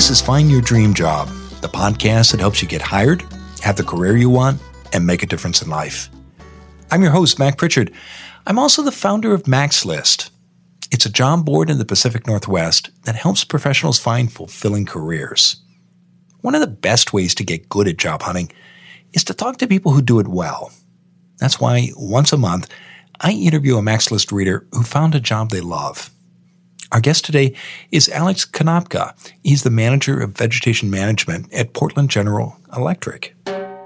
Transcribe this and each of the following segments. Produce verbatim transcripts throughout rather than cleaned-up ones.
This is Find Your Dream Job, the podcast that helps you get hired, have the career you want, and make a difference in life. I'm your host, Mac Pritchard. I'm also the founder of Mac's List. It's a job board in the Pacific Northwest that helps professionals find fulfilling careers. One of the best ways to get good at job hunting is to talk to people who do it well. That's why once a month, I interview a Mac's List reader who found a job they love. Our guest today is Alex Konopka. He's the manager of vegetation management at Portland General Electric.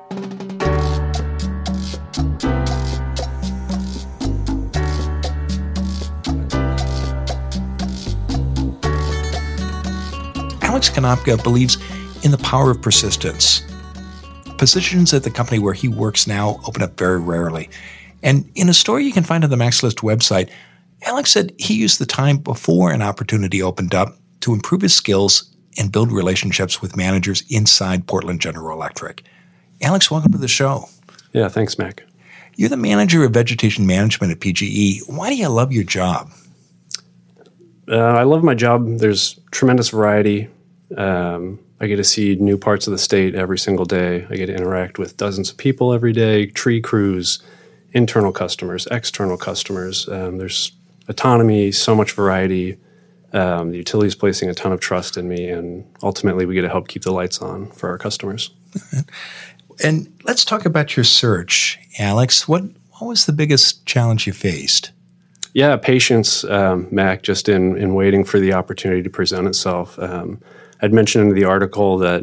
Alex Konopka believes in the power of persistence. Positions at the company where he works now open up very rarely. And in a story you can find on the Mac's List website, Alex said he used the time before an opportunity opened up to improve his skills and build relationships with managers inside Portland General Electric. Alex, welcome to the show. Yeah, thanks, Mac. You're the manager of vegetation management at P G E. Why do you love your job? Uh, I love my job. There's tremendous variety. Um, I get to see new parts of the state every single day. I get to interact with dozens of people every day, tree crews, internal customers, external customers. Um, there's autonomy, so much variety. Um, the utility is placing a ton of trust in me, and ultimately we get to help keep the lights on for our customers. And let's talk about your search, Alex. What what was the biggest challenge you faced? Yeah, patience, um, Mac, just in, in waiting for the opportunity to present itself. Um, I'd mentioned in the article that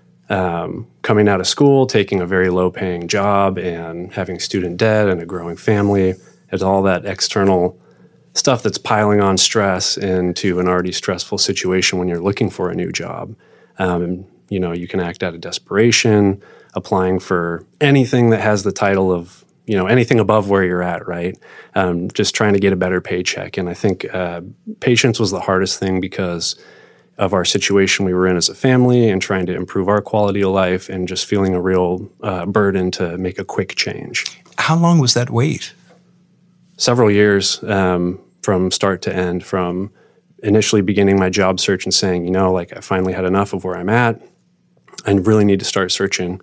um, coming out of school, taking a very low-paying job and having student debt and a growing family, has all that external stuff that's piling on stress into an already stressful situation when you're looking for a new job. Um, and, you know, you can act out of desperation, applying for anything that has the title of, you know, anything above where you're at, right? Um, just trying to get a better paycheck. And I think uh, patience was the hardest thing because of our situation we were in as a family and trying to improve our quality of life and just feeling a real uh, burden to make a quick change. How long was that wait? Several years um, from start to end, from initially beginning my job search and saying, you know, like I finally had enough of where I'm at. I really need to start searching,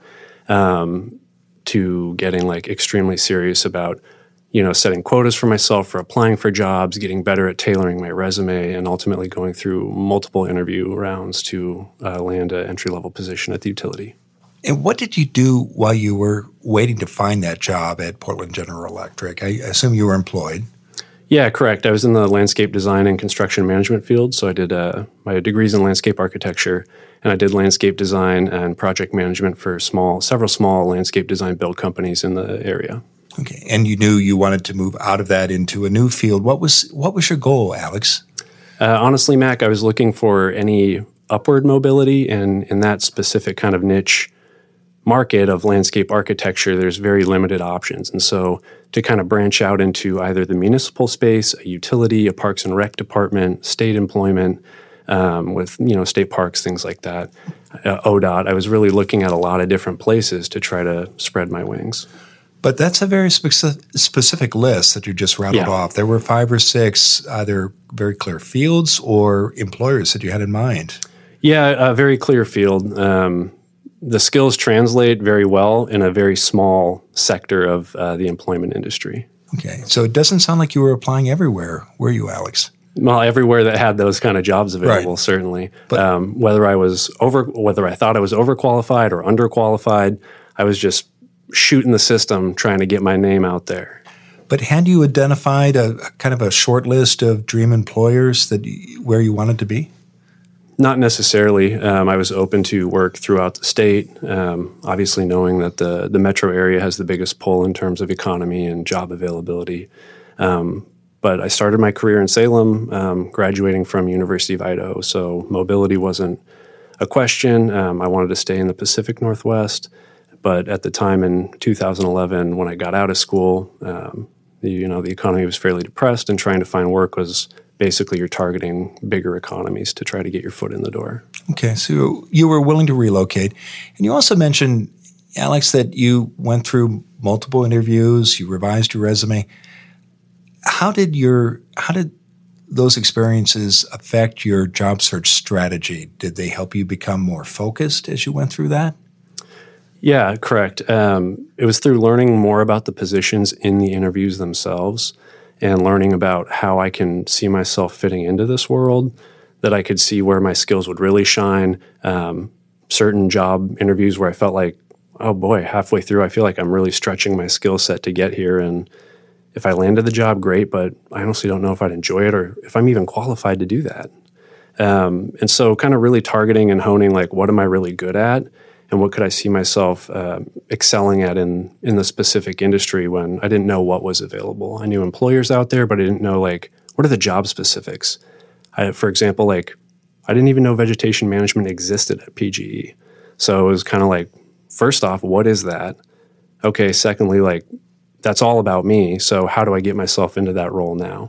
um, to getting like extremely serious about, you know, setting quotas for myself for applying for jobs, getting better at tailoring my resume, and ultimately going through multiple interview rounds to uh, land an entry-level position at the utility. And what did you do while you were waiting to find that job at Portland General Electric? I assume you were employed. Yeah, correct. I was in the landscape design and construction management field, so I did uh, my degrees in landscape architecture, and I did landscape design and project management for small, several small landscape design build companies in the area. Okay, and you knew you wanted to move out of that into a new field. What was what was your goal, Alex? Uh, honestly, Mac, I was looking for any upward mobility, and in that specific kind of niche market of landscape architecture, there's very limited options. And so to kind of branch out into either the municipal space, a utility, a parks and rec department, state employment, um, with, you know, state parks, things like that, uh, O D O T, I was really looking at a lot of different places to try to spread my wings. But that's a very speci- specific list that you just rattled Yeah. off. There were five or six either very clear fields or employers that you had in mind. Yeah, a very clear field. Um, the skills translate very well in a very small sector of uh, the employment industry. Okay, so it doesn't sound like you were applying everywhere, were you, Alex? Well, everywhere that had those kind of jobs available, Right. certainly. But, um, whether I was over, whether I thought I was overqualified or underqualified, I was just shooting the system, trying to get my name out there. but had you identified a, a kind of a short list of dream employers that you, where you wanted to be? Not necessarily. Um, I was open to work throughout the state, um, obviously knowing that the, the metro area has the biggest pull in terms of economy and job availability. Um, but I started my career in Salem, um, graduating from University of Idaho, so mobility wasn't a question. Um, I wanted to stay in the Pacific Northwest, but at the time in two thousand eleven, when I got out of school, um, the, you know, the economy was fairly depressed, and trying to find work was basically you're targeting bigger economies to try to get your foot in the door. Okay, so you were willing to relocate. And you also mentioned, Alex, that you went through multiple interviews, you revised your resume. How did your how did those experiences affect your job search strategy? Did they help you become more focused as you went through that? Yeah, correct. Um, it was through learning more about the positions in the interviews themselves and learning about how I can see myself fitting into this world, that I could see where my skills would really shine. Um, certain job interviews where I felt like, oh boy, halfway through, I feel like I'm really stretching my skill set to get here. And if I landed the job, great, but I honestly don't know if I'd enjoy it or if I'm even qualified to do that. Um, and so kind of really targeting and honing, like, what am I really good at? And what could I see myself uh, excelling at in, in the specific industry when I didn't know what was available? I knew employers out there, but I didn't know, like, what are the job specifics? I, for example, like, I didn't even know vegetation management existed at P G E. So it was kind of like, first off, what is that? Okay, secondly, like, that's all about me. So how do I get myself into that role now?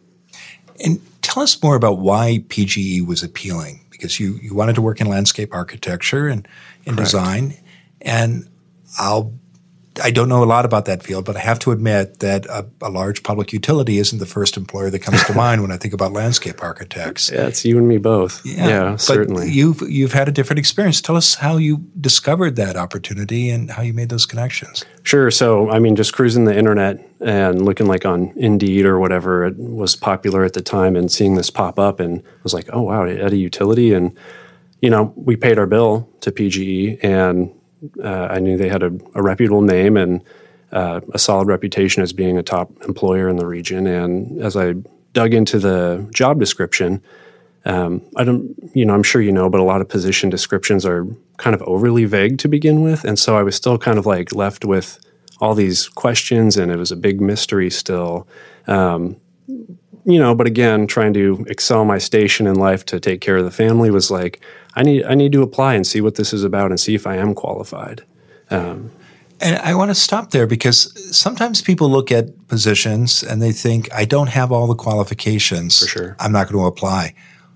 And tell us more about why P G E was appealing, because you, you wanted to work in landscape architecture and in design. And I'll, I don't know a lot about that field, but I have to admit that a, a large public utility isn't the first employer that comes to mind when I think about landscape architects. Yeah, it's you and me both. Yeah, yeah certainly. But you've, you've had a different experience. Tell us how you discovered that opportunity and how you made those connections. Sure. So, I mean, just cruising the internet and looking like on Indeed or whatever it was popular at the time and seeing this pop up, and I was like, oh, wow, at a utility. And, you know, we paid our bill to P G E, and uh, I knew they had a, a reputable name and uh, a solid reputation as being a top employer in the region. And as I dug into the job description, um, I don't, you know, I'm sure you know, but a lot of position descriptions are kind of overly vague to begin with. And so I was still kind of like left with all these questions, and it was a big mystery still. Um, you know, but again, trying to excel my station in life to take care of the family was like, I need I need to apply and see what this is about and see if I am qualified. Um, and I want to stop there, because sometimes people look at positions and they think, I don't have all the qualifications. For sure. I'm not going to apply.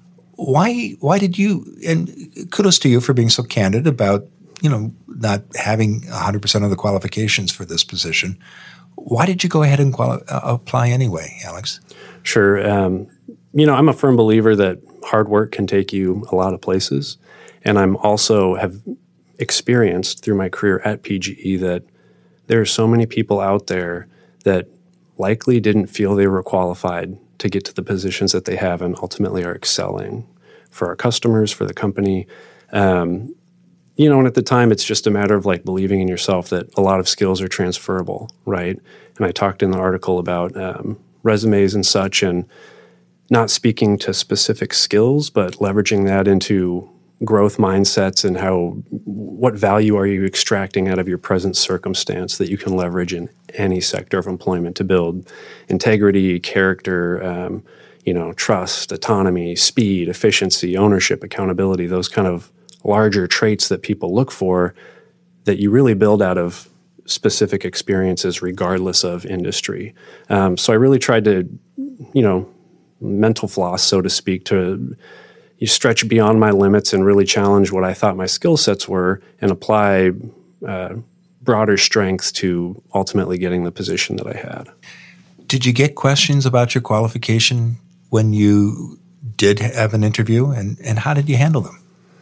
Why Why did you, and kudos to you for being so candid about, you know, not having one hundred percent of the qualifications for this position. Why did you go ahead and quali- uh, apply anyway, Alex? Sure. Um, you know, I'm a firm believer that hard work can take you a lot of places. And I'm also have experienced through my career at P G E that there are so many people out there that likely didn't feel they were qualified to get to the positions that they have and ultimately are excelling for our customers, for the company. Um, you know, and at the time, it's just a matter of like believing in yourself that a lot of skills are transferable, right? And I talked in the article about um, resumes and such, and not speaking to specific skills, but leveraging that into growth mindsets and how, what value are you extracting out of your present circumstance that you can leverage in any sector of employment to build integrity, character, um, you know, trust, autonomy, speed, efficiency, ownership, accountability, those kind of larger traits that people look for that you really build out of specific experiences regardless of industry. Um, so I really tried to, you know, mental floss, so to speak, to you stretch beyond my limits and really challenge what I thought my skill sets were and apply uh, broader strengths to ultimately getting the position that I had. Did you get questions about your qualification when you did have an interview, and, and how did you handle them?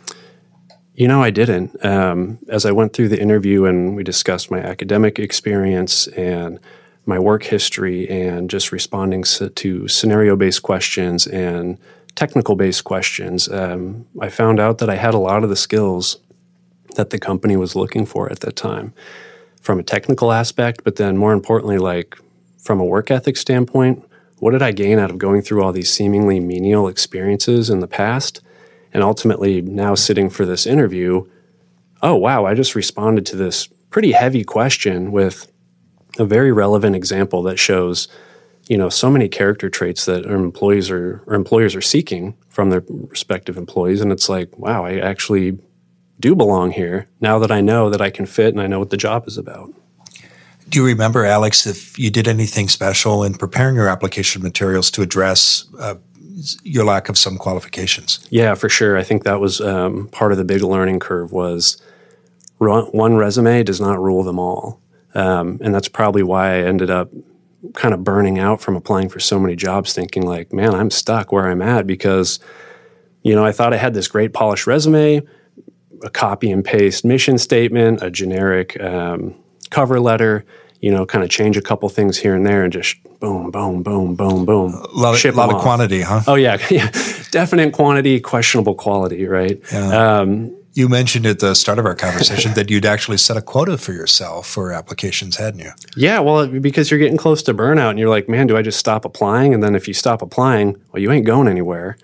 You know, I didn't. Um, as I went through the interview and we discussed my academic experience and my work history and just responding to scenario-based questions and technical-based questions, um, I found out that I had a lot of the skills that the company was looking for at that time from a technical aspect, but then more importantly, like from a work ethic standpoint, what did I gain out of going through all these seemingly menial experiences in the past? And ultimately now sitting for this interview, oh, wow, I just responded to this pretty heavy question with a very relevant example that shows, you know, so many character traits that our employees are, or employers are seeking from their respective employees. And it's like, wow, I actually do belong here now that I know that I can fit and I know what the job is about. Do you remember, Alex, if you did anything special in preparing your application materials to address uh, your lack of some qualifications? Yeah, for sure. I think that was um, part of the big learning curve was run, one resume does not rule them all. Um, and that's probably why I ended up kind of burning out from applying for so many jobs, thinking like, man, I'm stuck where I'm at because, you know, I thought I had this great polished resume, a copy and paste mission statement, a generic um, cover letter, you know, kind of change a couple things here and there and just boom, boom, boom, boom, boom. A lot, ship of, lot of off. quantity, huh? Oh, yeah. yeah. Definite quantity, questionable quality, right? Yeah. Um, you mentioned at the start of our conversation that you'd actually set a quota for yourself for applications, hadn't you? Yeah, well, because you're getting close to burnout and you're like, man, do I just stop applying? And then if you stop applying, well, you ain't going anywhere.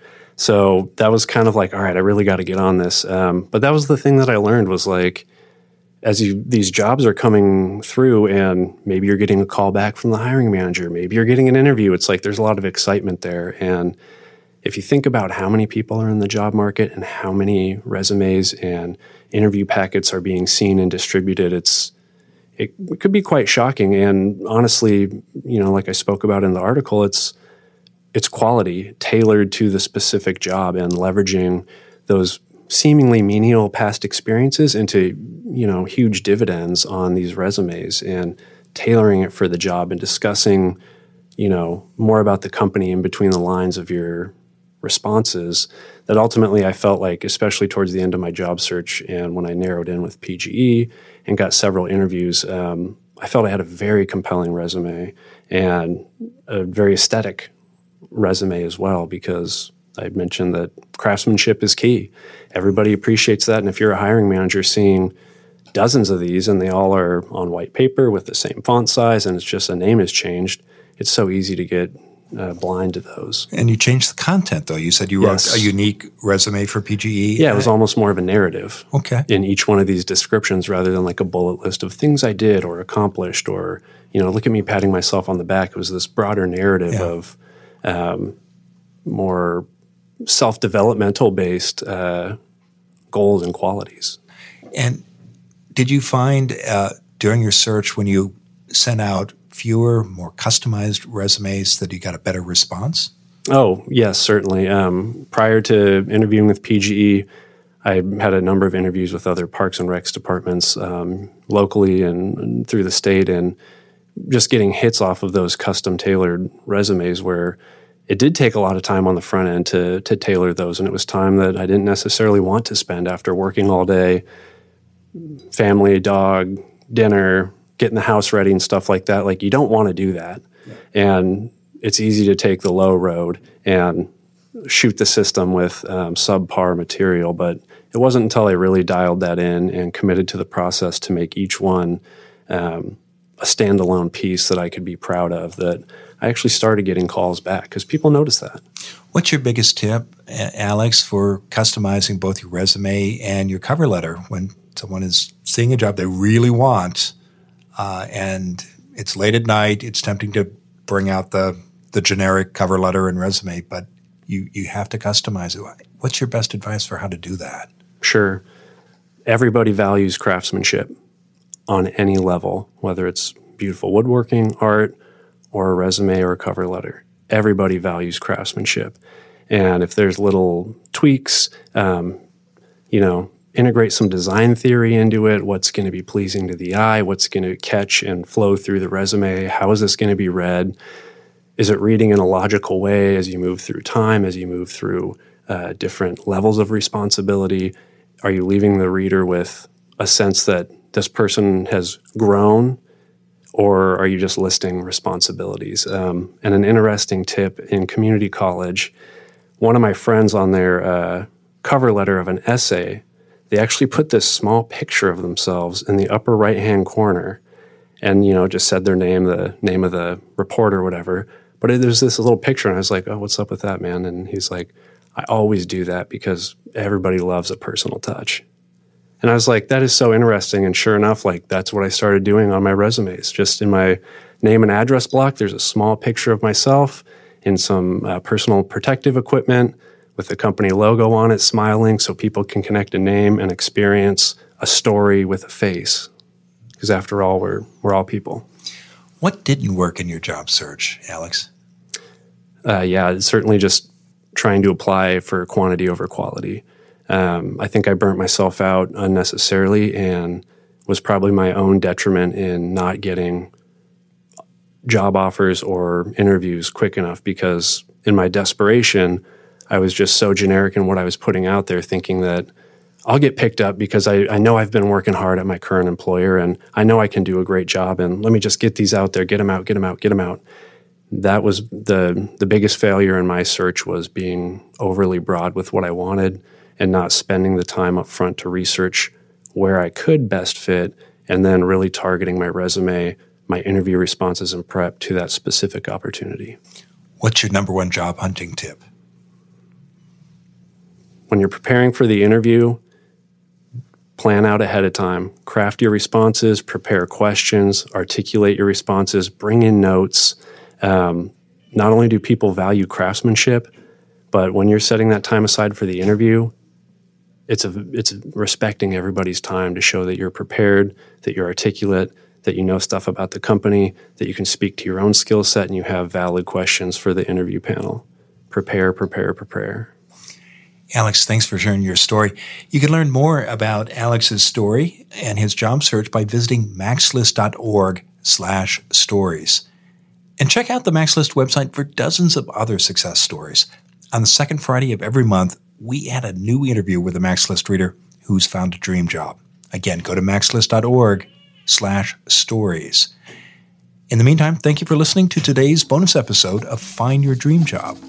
So that was kind of like, all right, I really got to get on this. Um, but that was the thing that I learned was like, as you, these jobs are coming through and maybe you're getting a call back from the hiring manager, maybe you're getting an interview, it's like there's a lot of excitement there. And if you think about how many people are in the job market and how many resumes and interview packets are being seen and distributed, it's it, it could be quite shocking. And honestly, you know, like I spoke about in the article, it's it's quality tailored to the specific job and leveraging those seemingly menial past experiences into, you know, huge dividends on these resumes and tailoring it for the job and discussing, you know, more about the company in between the lines of your responses that ultimately I felt like, especially towards the end of my job search and when I narrowed in with P G E and got several interviews, um, I felt I had a very compelling resume and a very aesthetic resume as well, because I mentioned that craftsmanship is key. Everybody appreciates that. And if you're a hiring manager seeing dozens of these and they all are on white paper with the same font size and it's just a name has changed, it's so easy to get uh, blind to those. And you changed the content, though. You said you Yes. wrote a unique resume for P G E. Yeah, it was almost more of a narrative Okay. in each one of these descriptions rather than like a bullet list of things I did or accomplished or, you know, look at me patting myself on the back. It was this broader narrative Yeah. of um, more self-developmental based uh, goals and qualities. And did you find uh, during your search when you sent out fewer, more customized resumes that you got a better response? Oh, yes, certainly. Um, prior to interviewing with P G E, I had a number of interviews with other Parks and Recs departments um, locally and, and through the state, and just getting hits off of those custom-tailored resumes where it did take a lot of time on the front end to to tailor those, and it was time that I didn't necessarily want to spend after working all day, family, dog, dinner, getting the house ready and stuff like that. Like, you don't want to do that. Yeah. And it's easy to take the low road and shoot the system with um, subpar material, but it wasn't until I really dialed that in and committed to the process to make each one um, a standalone piece that I could be proud of that I actually started getting calls back because people notice that. What's your biggest tip, Alex, for customizing both your resume and your cover letter when someone is seeing a job they really want uh, and it's late at night, it's tempting to bring out the, the generic cover letter and resume, but you, you have to customize it. What's your best advice for how to do that? Sure. Everybody values craftsmanship on any level, whether it's beautiful woodworking, art, or a resume or a cover letter. Everybody values craftsmanship. And if there's little tweaks, um, you know, integrate some design theory into it, what's going to be pleasing to the eye, what's going to catch and flow through the resume, how is this going to be read? Is it reading in a logical way as you move through time, as you move through uh, different levels of responsibility? Are you leaving the reader with a sense that this person has grown, or are you just listing responsibilities? Um, and an interesting tip in community college, one of my friends on their uh, cover letter of an essay, they actually put this small picture of themselves in the upper right-hand corner and, you know, just said their name, the name of the reporter, whatever. But it, there's this little picture, and I was like, oh, what's up with that, man? And he's like, I always do that because everybody loves a personal touch. And I was like, that is so interesting. And sure enough, like, that's what I started doing on my resumes. Just in my name and address block, there's a small picture of myself in some uh, personal protective equipment with the company logo on it, smiling, so people can connect a name and experience a story with a face. Because after all, we're we're all people. What didn't work in your job search, Alex? Uh, yeah, it's certainly just trying to apply for quantity over quality. Um, I think I burnt myself out unnecessarily and was probably my own detriment in not getting job offers or interviews quick enough, because in my desperation, I was just so generic in what I was putting out there, thinking that I'll get picked up because I, I know I've been working hard at my current employer and I know I can do a great job, and let me just get these out there, get them out, get them out, get them out. That was the the biggest failure in my search, was being overly broad with what I wanted and not spending the time up front to research where I could best fit, and then really targeting my resume, my interview responses and prep to that specific opportunity. What's your number one job hunting tip? When you're preparing for the interview, plan out ahead of time. Craft your responses, prepare questions, articulate your responses, bring in notes. Um, not only do people value craftsmanship, but when you're setting that time aside for the interview, it's a, it's respecting everybody's time to show that you're prepared, that you're articulate, that you know stuff about the company, that you can speak to your own skill set, and you have valid questions for the interview panel. Prepare, prepare, prepare. Alex, thanks for sharing your story. You can learn more about Alex's story and his job search by visiting maxlist.org slash stories. And check out the MaxList website for dozens of other success stories. On the second Friday of every month, we add a new interview with a MaxList reader who's found a dream job. Again, go to maxlist.org slash stories. In the meantime, thank you for listening to today's bonus episode of Find Your Dream Job.